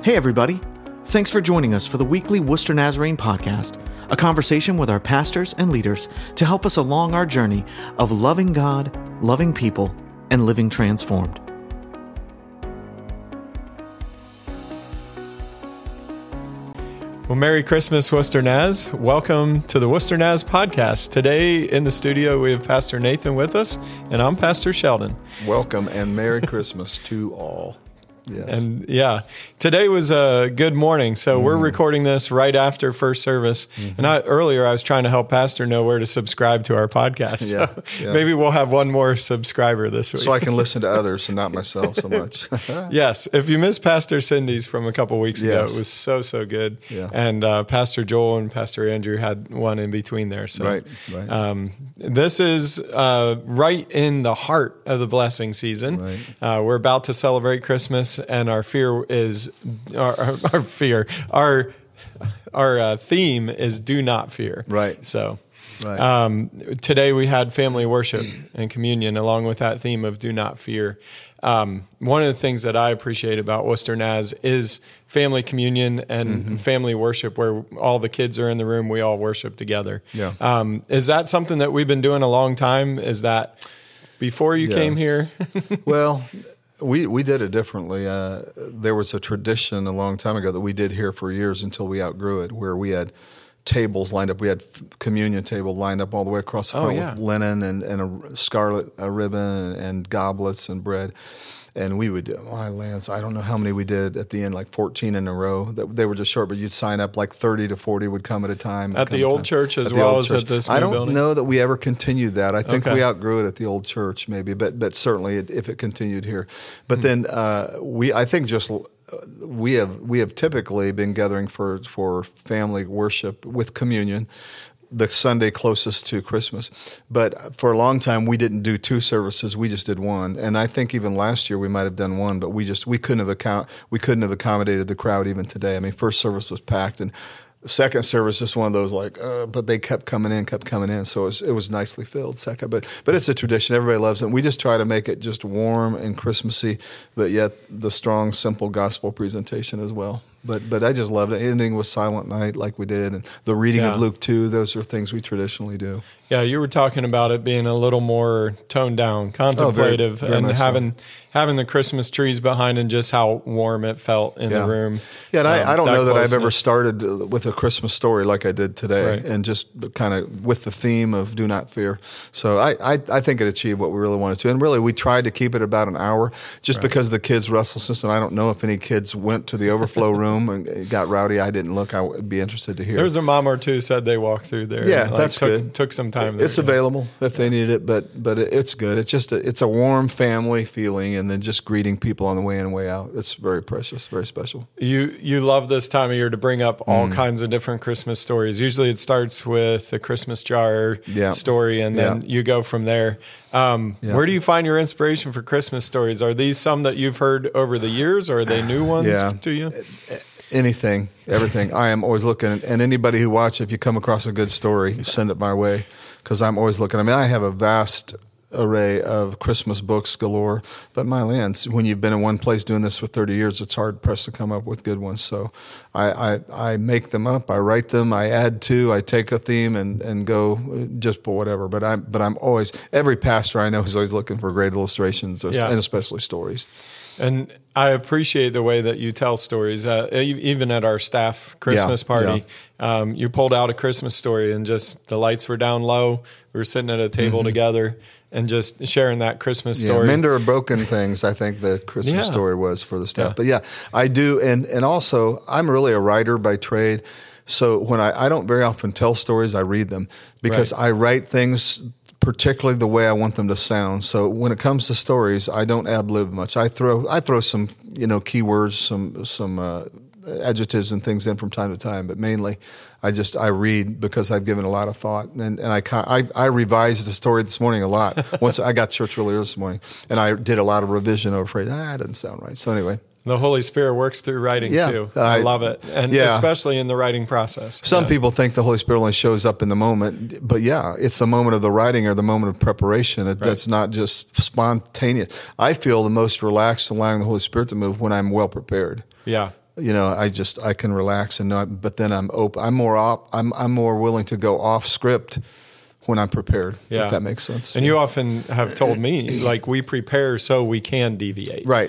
Hey everybody, thanks for joining us for the weekly Worcester Nazarene podcast, a conversation with our pastors and leaders to help us along our journey of loving God, loving people, and living transformed. Well, Merry Christmas, Worcester Naz. Welcome to the Worcester Naz podcast. Today in the studio, we have Pastor Nathan with us, and I'm Pastor Sheldon. Welcome and Merry Christmas to all. Yes. And today was a good morning. So we're recording this right after first service. And earlier I was trying to help Pastor know where to subscribe to our podcast. So maybe we'll have one more subscriber this week. So I can listen to others and not myself so much. Yes. If you missed Pastor Cindy's from a couple weeks ago, it was so good. Yeah. And Pastor Joel and Pastor Andrew had one in between there. So Right. This is right in the heart of the blessing season. Right. We're about to celebrate Christmas. And our fear is our theme is do not fear. Right. So Right. today we had family worship and communion along with that theme of do not fear. One of the things that I appreciate about Worcester Naz is family communion and family worship, where all the kids are in the room, we all worship together. Yeah. Is that something that we've been doing a long time? Is that before you came here? Well, we did it differently. There was a tradition a long time ago that we did here for years until we outgrew it, where we had tables lined up. We had communion table lined up all the way across the front with linen and a scarlet ribbon and goblets and bread. And we would do, Lance, I don't know how many we did at the end, like 14 in a row. They were just short, but you'd sign up like 30 to 40 would come at a time. At the old church as well as at this new building? I don't know that we ever continued that. I think we outgrew it at the old church maybe, but certainly if it continued here. But then we have typically been gathering for family worship with communion the Sunday closest to Christmas. But for a long time, we didn't do two services. We just did one. And I think even last year we might have done one, but we couldn't have accommodated the crowd even today. I mean, first service was packed, and second service is one of those but they kept coming in. So it was nicely filled. Second, but it's a tradition. Everybody loves it. And we just try to make it just warm and Christmassy, but yet the strong, simple gospel presentation as well. But I just loved it. Ending with Silent Night like we did, and the reading of Luke 2. Those are things we traditionally do. Yeah, you were talking about it being a little more toned down, contemplative, very and much having the Christmas trees behind and just how warm it felt in the room. Yeah, and I don't know that I've ever started with a Christmas story like I did today, and just kind of with the theme of do not fear. So I think it achieved what we really wanted to. And really, we tried to keep it about an hour just because of the kids' restlessness, and I don't know if any kids went to the overflow room and it got rowdy. I didn't look. I would be interested to hear. There was a mom or two said they walked through there. Yeah, that's good. Took some time. It's available if they need it, but it's good. It's just it's a warm family feeling, and then just greeting people on the way in and way out. It's very precious, very special. You love this time of year to bring up all kinds of different Christmas stories. Usually it starts with a Christmas jar story, and then you go from there. Where do you find your inspiration for Christmas stories? Are these some that you've heard over the years, or are they new ones to you? Anything, everything. I am always looking, and anybody who watches, if you come across a good story, send it my way, because I'm always looking. I mean, I have a vast array of Christmas books galore, but my lands, when you've been in one place doing this for 30 years, it's hard pressed to come up with good ones. So I make them up, I write them, I add to, I take a theme and go just for whatever. But I'm always, every pastor I know is always looking for great illustrations and especially stories. And I appreciate the way that you tell stories. Even at our staff Christmas party, you pulled out a Christmas story, and just the lights were down low. We were sitting at a table together and just sharing that Christmas story. Mender of broken things, I think the Christmas story was for the staff. But I do. And also, I'm really a writer by trade. So when I don't very often tell stories, I read them, because I write things particularly the way I want them to sound. So when it comes to stories, I don't ad-lib much. I throw some keywords, some adjectives and things in from time to time, but mainly I read because I've given a lot of thought, and I revised the story this morning a lot. Once I got to church earlier this morning, and I did a lot of revision over phrase. That doesn't sound right. So anyway. The Holy Spirit works through writing too. I love it. And especially in the writing process. Some people think the Holy Spirit only shows up in the moment, but it's the moment of the writing or the moment of preparation. It's not just spontaneous. I feel the most relaxed allowing the Holy Spirit to move when I'm well prepared. Yeah. I can relax and know. But then I'm open. I'm more willing to go off script when I'm prepared. If that makes sense. And you often have told me, like, we prepare so we can deviate. Right.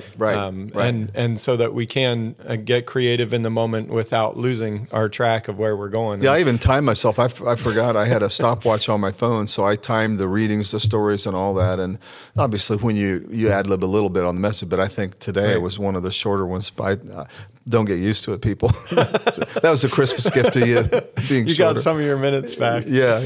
And so that we can get creative in the moment without losing our track of where we're going. Yeah, I even timed myself. I forgot I had a stopwatch on my phone, so I timed the readings, the stories, and all that. And obviously, when you ad-lib a little bit on the message, but I think today it was one of the shorter ones. Don't get used to it, people. That was a Christmas gift to you. Being you shorter. Got some of your minutes back.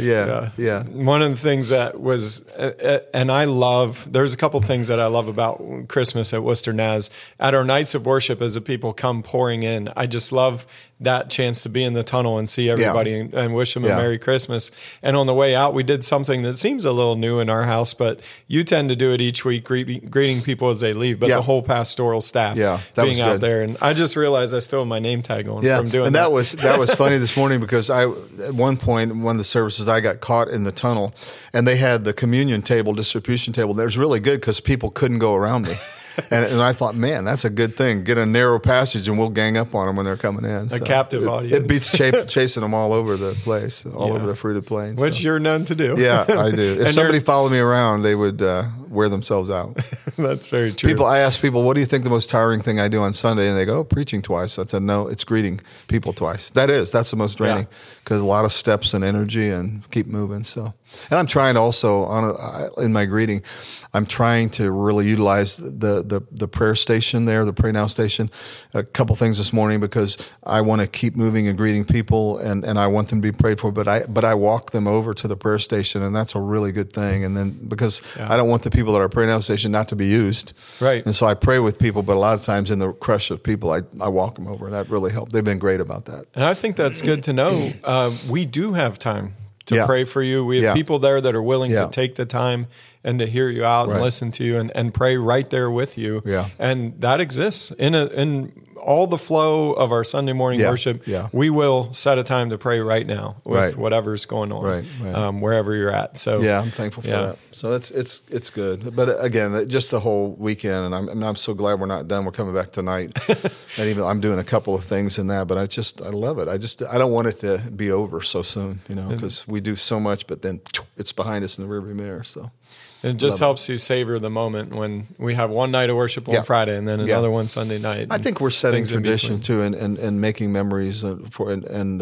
Yeah. One of the things that was, and there's a couple things that I love about Christmas at Worcester Naz. At our nights of worship, as the people come pouring in, I just love that chance to be in the tunnel and see everybody and wish them a Merry Christmas. And on the way out, we did something that seems a little new in our house, but you tend to do it each week, greeting people as they leave, but the whole pastoral staff being out there. And I just realized I still have my name tag on from doing that. And that was funny this morning because at one point, in one of the services, I got caught in the tunnel and they had the communion table, distribution table. That was really good because people couldn't go around me. And I thought, man, that's a good thing. Get a narrow passage and we'll gang up on them when they're coming in. A captive audience. It beats chasing them all over the place, all over the fruited plains. Which you're known to do. Yeah, I do. If somebody followed me around, they would wear themselves out. That's very true. I ask people, what do you think the most tiring thing I do on Sunday? And they go, preaching twice. I said, no, it's greeting people twice. That's the most draining because a lot of steps and energy and keep moving. So, and I'm trying to also, in my greeting, I'm trying to really utilize the prayer station there, the Pray Now station. A couple things this morning because I want to keep moving and greeting people, and I want them to be prayed for. But I walk them over to the prayer station, and that's a really good thing. And then because I don't want the people at our Pray Now station not to be used, right? And so I pray with people, but a lot of times in the crush of people, I walk them over. That really helped. They've been great about that. And I think that's good to know. We do have time to pray for you. We have people there that are willing to take the time and to hear you out and listen to you and pray right there with you. Yeah. And that exists in all the flow of our Sunday morning worship. Yeah. We will set a time to pray right now with whatever's going on, wherever you're at. So I'm thankful for that. So it's good. But again, just the whole weekend, and I'm so glad we're not done. We're coming back tonight, and even I'm doing a couple of things in that. But I love it. I don't want it to be over so soon, because we do so much, but then it's behind us in the rearview mirror. So. It just helps you savor the moment when we have one night of worship on Friday and then another one Sunday night. I think we're setting tradition too, and making memories for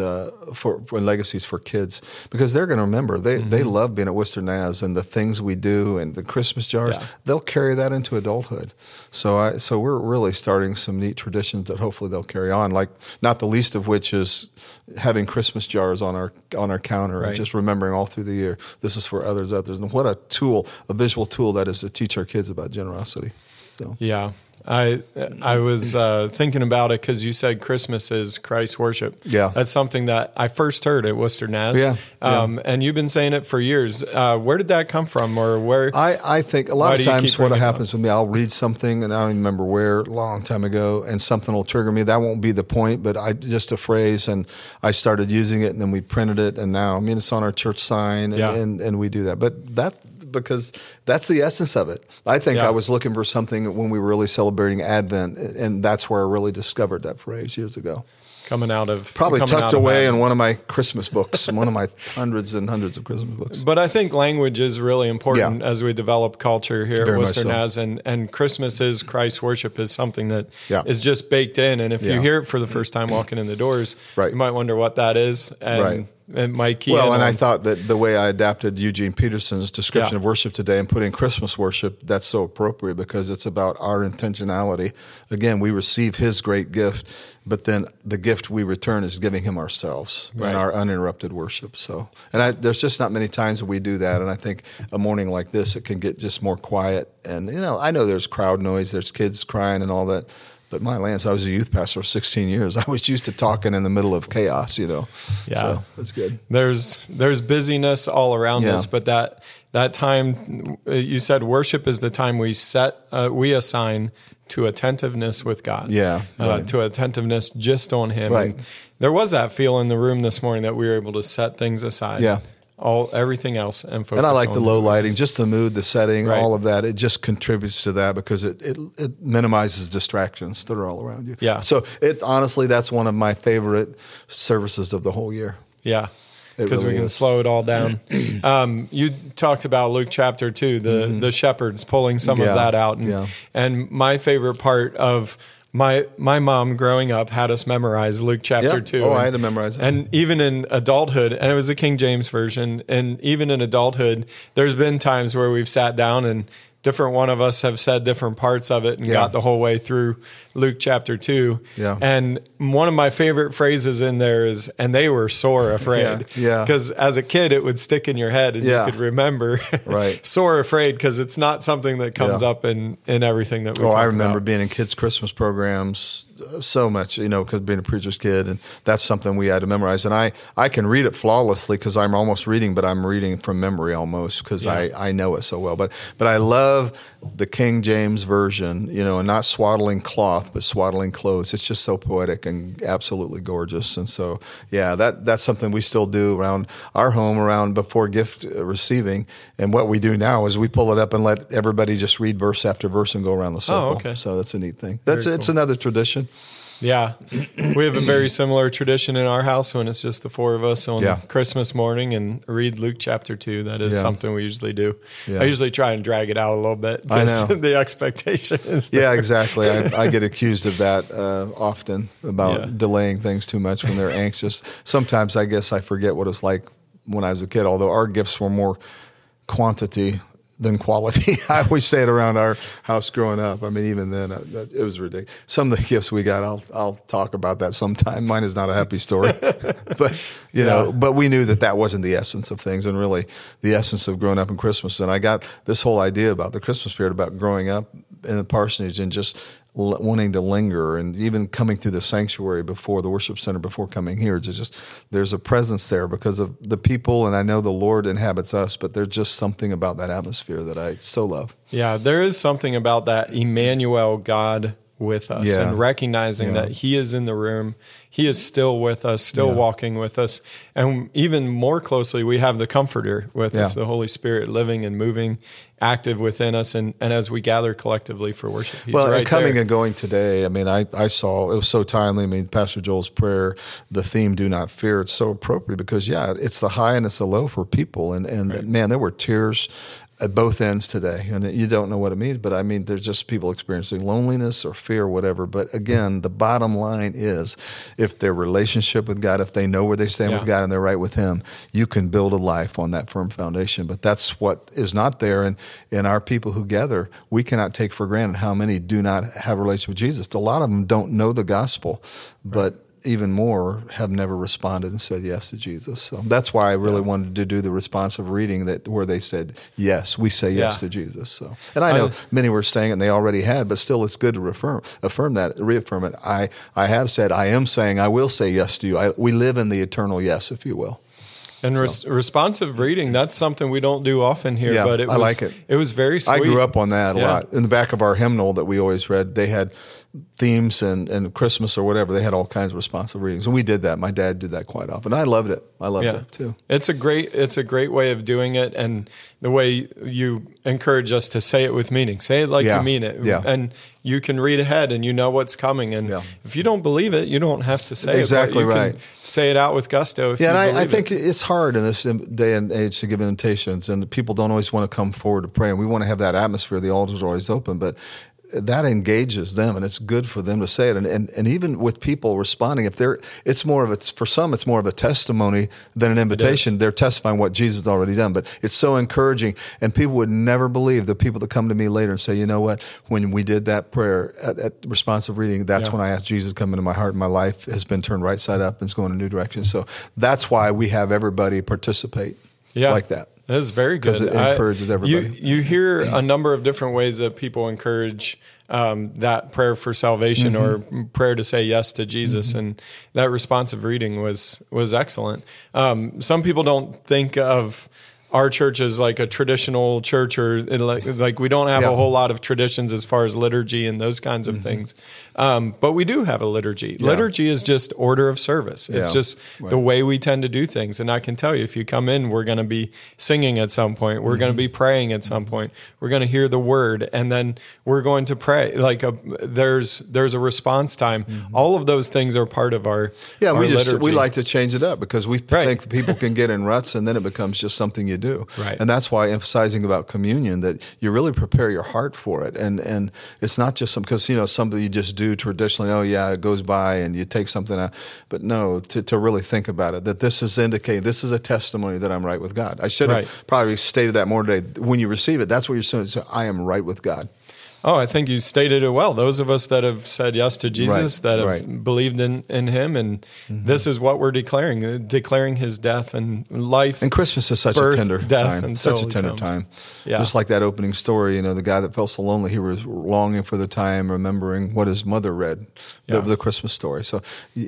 legacies for kids because they're going to remember. They love being at Worcester Naz and the things we do and the Christmas jars. Yeah. They'll carry that into adulthood. So we're really starting some neat traditions that hopefully they'll carry on. Like not the least of which is having Christmas jars on our counter and just remembering all through the year. This is for others. And what a tool. A visual tool that is to teach our kids about generosity. So. Yeah. I was thinking about it because you said Christmas is Christ worship. Yeah. That's something that I first heard at Worcester Naz. And you've been saying it for years. Where did that come from? Or where? I think a lot of times what happens with me, I'll read something and I don't even remember where, a long time ago, and something will trigger me. That won't be the point, but just a phrase, and I started using it, and then we printed it, and now, it's on our church sign, and we do that. But because that's the essence of it. I think I was looking for something when we were really celebrating Advent, and that's where I really discovered that phrase years ago. Coming out of probably tucked away in one of my Christmas books, one of my hundreds and hundreds of Christmas books. But I think language is really important as we develop culture here at Worcester Naz, and Christmas is Christ worship is something that is just baked in. And if you hear it for the first time walking in the doors, you might wonder what that is. And it might key in I thought that the way I adapted Eugene Peterson's description of worship today and put in Christmas worship, that's so appropriate because it's about our intentionality. Again, we receive his great gift, but then the gift we return is giving him ourselves and our uninterrupted worship. So, and there's just not many times we do that. And I think a morning like this, it can get just more quiet. And, I know there's crowd noise, there's kids crying and all that. But my lands, I was a youth pastor for 16 years. I was used to talking in the middle of chaos, Yeah. So that's good. There's busyness all around us, but that time, you said worship is the time we assign to attentiveness with God. Yeah. To attentiveness just on him. Right. And there was that feel in the room this morning that we were able to set things aside. Yeah. everything else and focus. And I like on the low lighting, just the mood, the setting, all of that. It just contributes to that because it minimizes distractions that are all around you. Yeah. So honestly, that's one of my favorite services of the whole year. Yeah. Because we can slow it all down. You talked about Luke chapter 2, the shepherds pulling some of that out. And my favorite part of my mom growing up had us memorize Luke chapter 2. Oh, I had to memorize it. And even in adulthood, and it was a King James version, and even in adulthood, there's been times where we've sat down and different one of us have said different parts of it and got the whole way through Luke chapter 2. Yeah. And one of my favorite phrases in there is, and they were sore afraid. Yeah. Because as a kid, it would stick in your head and you could remember. Right. Sore afraid, because it's not something that comes up in everything that we talk about. I remember being in kids' Christmas programs so much, because being a preacher's kid, and that's something we had to memorize. And I can read it flawlessly because I'm almost reading, but I'm reading from memory almost because I know it so well. But I love the King James version, and not swaddling cloth, but swaddling clothes. It's just so poetic and absolutely gorgeous. And so, that's something we still do around our home, around before gift receiving. And what we do now is we pull it up and let everybody just read verse after verse and go around the circle. Oh, okay. So that's a neat thing. It's another tradition. Yeah. We have a very similar tradition in our house when it's just the four of us on Christmas morning and read Luke chapter 2. That is something we usually do. Yeah. I usually try and drag it out a little bit because the expectation is there. Yeah, exactly. I get accused of that often about delaying things too much when they're anxious. Sometimes I guess I forget what it's like when I was a kid, although our gifts were more quantity than quality. I always say it around our house growing up. I mean, even then, it was ridiculous. Some of the gifts we got, I'll talk about that sometime. Mine is not a happy story, but but we knew that wasn't the essence of things, and really the essence of growing up in Christmas. And I got this whole idea about the Christmas spirit, about growing up in the parsonage and just wanting to linger, and even coming through the sanctuary before the worship center, before coming here. It's just, there's a presence there because of the people, and I know the Lord inhabits us, but there's just something about that atmosphere that I so love. Yeah, there is something about that Emmanuel, God with us, and recognizing that He is in the room. He is still with us, still walking with us. And even more closely, we have the Comforter with us, the Holy Spirit living and moving, active within us. And as we gather collectively for worship, He's right and coming there. And going today, I mean, I saw, it was so timely. I mean, Pastor Joel's prayer, the theme, do not fear, it's so appropriate because, it's the high and it's the low for people. And man, there were tears at both ends today, and you don't know what it means, but I mean, there's just people experiencing loneliness or fear or whatever. But again, the bottom line is, if their relationship with God, if they know where they stand with God and they're right with Him, you can build a life on that firm foundation. But that's what is not there. And in our people who gather, we cannot take for granted how many do not have a relationship with Jesus. A lot of them don't know the gospel, but even more have never responded and said yes to Jesus. So that's why I really wanted to do the responsive reading where they said, yes, we say yes to Jesus. So, and I know many were saying it and they already had, but still it's good to reaffirm it. I have said, I am saying, I will say yes to you. We live in the eternal yes, if you will. And responsive reading, that's something we don't do often here, but I like it. It was very sweet. I grew up on that a lot. In the back of our hymnal that we always read, they had themes and Christmas or whatever. They had all kinds of responsive readings. And we did that. My dad did that quite often. I loved it. I loved it too. It's a great way of doing it, and the way you encourage us to say it with meaning. Say it like you mean it. Yeah. And you can read ahead and you know what's coming. And if you don't believe it, you don't have to say it. Exactly right. Can say it out with gusto if you and believe I think it's hard in this day and age to give invitations, and people don't always want to come forward to pray. And we want to have that atmosphere. The altars are always open, but that engages them, and it's good for them to say it. And even with people responding, for some, it's more of a testimony than an invitation. They're testifying what Jesus has already done, but it's so encouraging. And people would never believe the people that come to me later and say, you know what, when we did that prayer at responsive reading, that's when I asked Jesus to come into my heart, and my life has been turned right side up and it's going in a new direction. So that's why we have everybody participate like that. That is very good. Because it encourages everybody. You hear a number of different ways that people encourage that prayer for salvation or prayer to say yes to Jesus, and that responsive reading was excellent. Some people don't think of our church is like a traditional church, or like we don't have a whole lot of traditions as far as liturgy and those kinds of things. But we do have a liturgy. Yeah. Liturgy is just order of service. It's just the way we tend to do things. And I can tell you, if you come in, we're going to be singing at some point. We're going to be praying at some point. We're going to hear the word, and then we're going to pray. Like there's a response time. All of those things are part of our liturgy. We like to change it up because we think people can get in ruts, and then it becomes just something you do. Right. And that's why emphasizing about communion, that you really prepare your heart for it. And it's not just because, something you just do traditionally, it goes by and you take something out. But no, to really think about it, that this is a testimony that I'm right with God. I should have probably stated that more today. When you receive it, that's what you're saying. So I am right with God. Oh, I think you stated it well. Those of us that have said yes to Jesus, that have believed in him, and this is what we're declaring his death and life. And Christmas is such a tender time. Such a tender time. Yeah. Just like that opening story, the guy that felt so lonely, he was longing for the time, remembering what his mother read, the Christmas story. So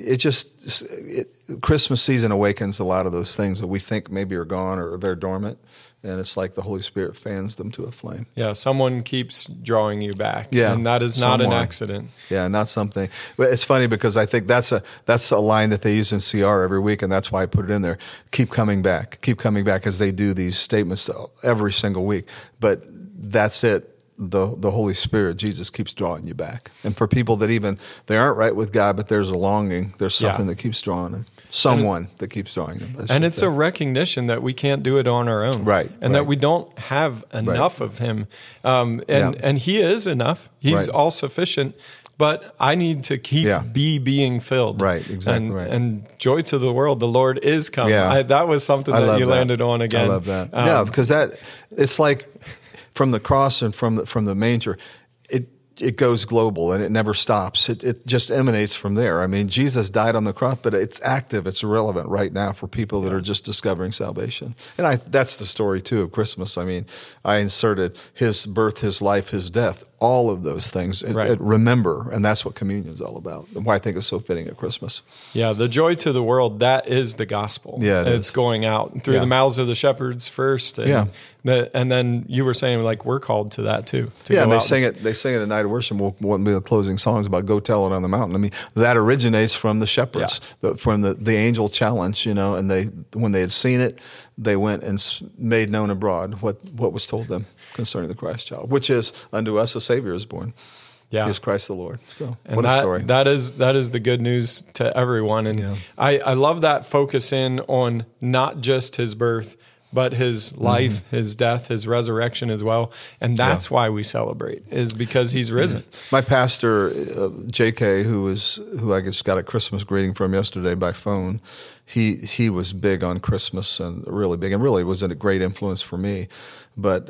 Christmas season awakens a lot of those things that we think maybe are gone or they're dormant. And it's like the Holy Spirit fans them to a flame. Yeah, someone keeps drawing you back. Yeah, and that is not an accident. Yeah, not something. But it's funny because I think that's a line that they use in CR every week, and that's why I put it in there. Keep coming back, as they do these statements every single week. But that's it. The Holy Spirit, Jesus, keeps drawing you back. And for people that they aren't right with God, but there's a longing, there's something that keeps drawing them. Someone that keeps drawing them. And it's a recognition that we can't do it on our own. Right. And that we don't have enough of him. And he is enough. He's all sufficient. But I need to keep being filled. Right, exactly and joy to the world, the Lord is come. Yeah. That was something that you landed on again. I love that. Because it's like from the cross and from the manger, it goes global and it never stops. It just emanates from there. I mean, Jesus died on the cross, but it's active. It's relevant right now for people that are just discovering salvation. And that's the story, too, of Christmas. I mean, I inserted his birth, his life, his death, all of those things. Remember, and that's what communion is all about, and why I think it's so fitting at Christmas. Yeah, the joy to the world, that is the gospel. Yeah, it's going out through the mouths of the shepherds first. And then you were saying, we're called to that, too. And they sing it at Night of Worship. One of the closing songs about Go Tell It on the Mountain. I mean, that originates from the shepherds, from the angel challenge, and when they had seen it, they went and made known abroad what was told them concerning the Christ child, which is, unto us a Savior is born. Yeah. He is Christ the Lord. So what a story. That is the good news to everyone. And I love that focus in on not just his birth, but his life, his death, his resurrection as well. And that's why we celebrate, is because he's risen. My pastor, J.K., who I just got a Christmas greeting from yesterday by phone, he was big on Christmas and really big, and really was a great influence for me. But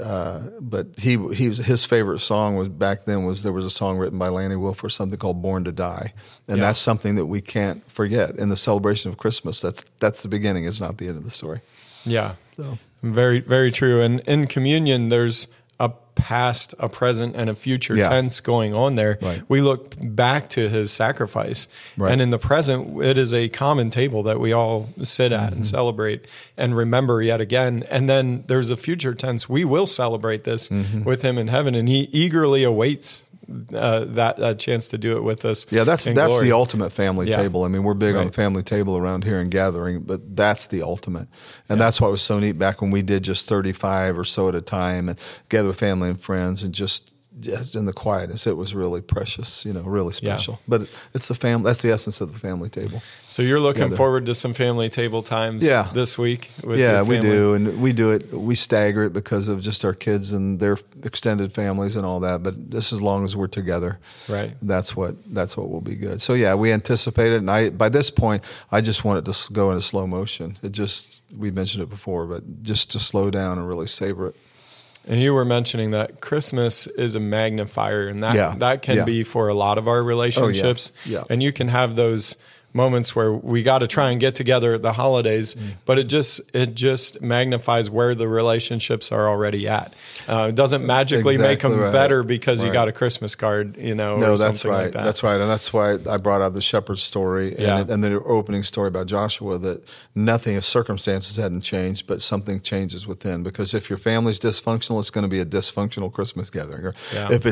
his favorite song there was a song written by Lanny Wolf, or something called "Born to Die," and that's something that we can't forget in the celebration of Christmas. That's the beginning; it's not the end of the story. Yeah, so. Very, very true. And in communion, there's a past, a present, and a future tense going on there. Right. We look back to his sacrifice. Right. And in the present, it is a common table that we all sit at and celebrate and remember yet again. And then there's a future tense. We will celebrate this with him in heaven, and he eagerly awaits that chance to do it with us. Yeah, that's the ultimate family table. I mean, we're big on the family table around here and gathering, but that's the ultimate. And that's what was so neat back when we did just 35 or so at a time and gather with family and friends and just in the quietness. It was really precious, really special. Yeah. But it's the family. That's the essence of the family table. So you're looking forward to some family table times this week with your family? We do. And we do it. We stagger it because of just our kids and their extended families and all that. But just as long as we're together, right? That's what will be good. So we anticipate it. And by this point, I just want it to go into slow motion. We mentioned it before, but just to slow down and really savor it. And you were mentioning that Christmas is a magnifier, and that can be for a lot of our relationships. Yeah. And you can have those moments where we got to try and get together at the holidays, but it just magnifies where the relationships are already at. It doesn't magically make them better because you got a Christmas card, No, or that's right. like that. That's right. And that's why I brought out the shepherd's story and the opening story about Joshua, that nothing, his circumstances hadn't changed, but something changes within. Because if your family's dysfunctional, it's going to be a dysfunctional Christmas gathering. Or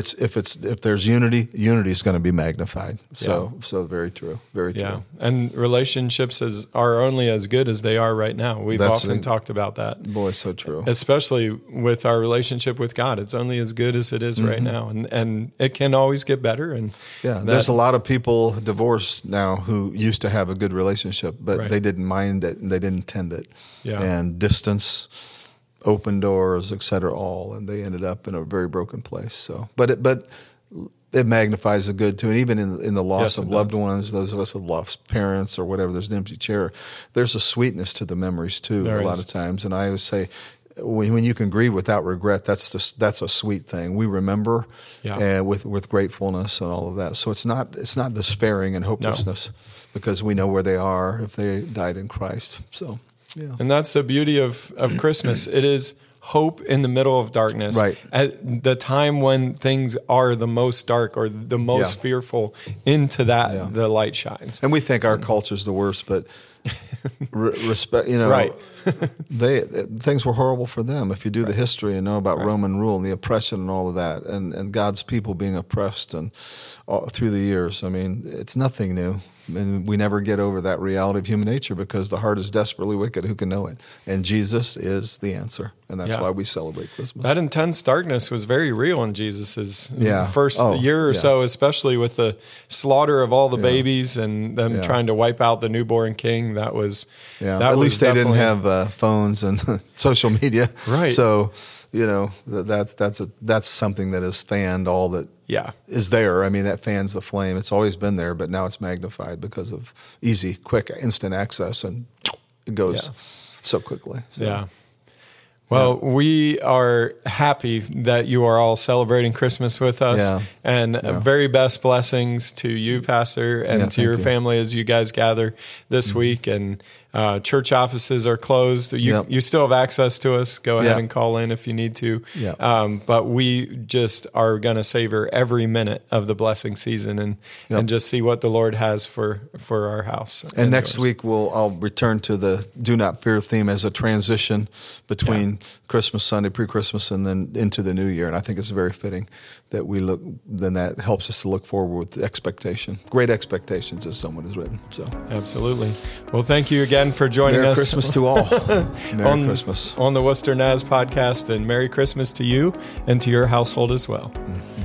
if there's unity is going to be magnified. So very true. Very true. Yeah. And relationships are only as good as they are right now. We've often talked about that. Boy, so true. Especially with our relationship with God. It's only as good as it is right now. And it can always get better. And there's a lot of people divorced now who used to have a good relationship, but they didn't mind it and they didn't tend it. Yeah. And distance, open doors, et cetera, and they ended up in a very broken place. So, but it magnifies the good too. And even in the loss of loved ones, those of us that lost parents or whatever, there's an empty chair. There's a sweetness to the memories too, a lot of times. And I always say, when you can grieve without regret, that's a sweet thing. We remember with gratefulness and all of that. So it's not despairing and hopelessness because we know where they are if they died in Christ. So yeah. And that's the beauty of Christmas. It is hope in the middle of darkness. Right. At the time when things are the most dark or the most fearful, into that the light shines. And we think our culture's the worst, but respect, right. Things were horrible for them. If you do the history and know about Roman rule and the oppression and all of that, and God's people being oppressed and through the years, I mean, it's nothing new. And we never get over that reality of human nature because the heart is desperately wicked. Who can know it? And Jesus is the answer. And that's why we celebrate Christmas. That intense darkness was very real in Jesus' first year or so, especially with the slaughter of all the babies and them trying to wipe out the newborn king. That was at least they didn't have phones and social media. Right. So, that's something that has fanned all that is there. I mean, that fans the flame. It's always been there, but now it's magnified because of easy, quick, instant access, and it goes so quickly. So. Yeah. Well, we are happy that you are all celebrating Christmas with us, and very best blessings to you, Pastor, and to your family as you guys gather this week. And church offices are closed. You still have access to us. Go ahead and call in if you need to. But we just are going to savor every minute of the blessing season and just see what the Lord has for our house. And next week I'll return to the Do Not Fear theme as a transition between Christmas Sunday, pre-Christmas, and then into the new year. And I think it's very fitting that then that helps us to look forward with expectation. Great expectations, as someone has written. So absolutely. Well, thank you again for joining us. Merry Christmas to all. Merry Christmas. On the Worcester Naz podcast, and Merry Christmas to you and to your household as well.